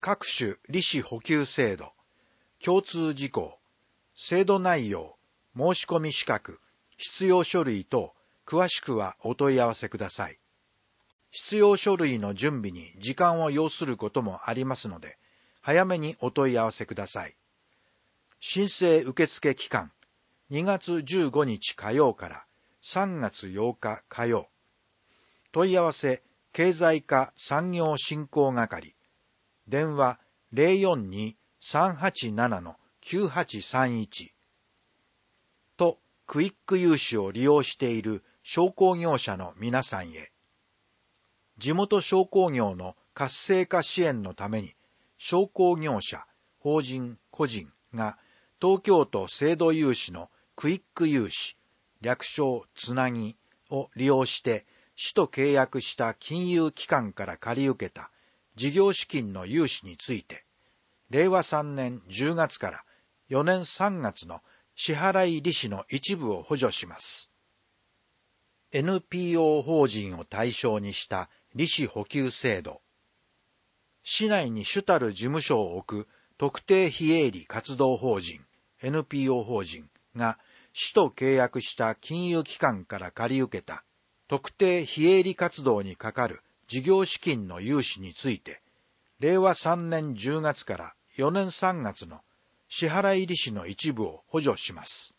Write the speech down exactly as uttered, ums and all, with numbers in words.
各種利子補給制度、共通事項、制度内容、申し込み資格、必要書類等、詳しくはお問い合わせください。必要書類の準備に時間を要することもありますので、早めにお問い合わせください。申請受付期間、にがつじゅうごにち火曜からさんがつようか火曜。問い合わせ、経済課産業振興係。電話 ゼロよんに さんはちなな きゅうはちさんいち とクイック融資を利用している商工業者の皆さんへ。地元商工業の活性化支援のために、商工業者、法人、個人が東京都制度融資のクイック融資、略称つなぎを利用して市と契約した金融機関から借り受けた事業資金の融資について、れいわさんねんじゅうがつからよねんさんがつの支払い利子の一部を補助します。エヌピーオー 法人を対象にした利子補給制度。市内に主たる事務所を置く特定非営利活動法人 エヌピーオー 法人が市と契約した金融機関から借り受けた特定非営利活動にかかる事業資金の融資について、れいわさんねんじゅうがつからよねんさんがつの支払い利子の一部を補助します。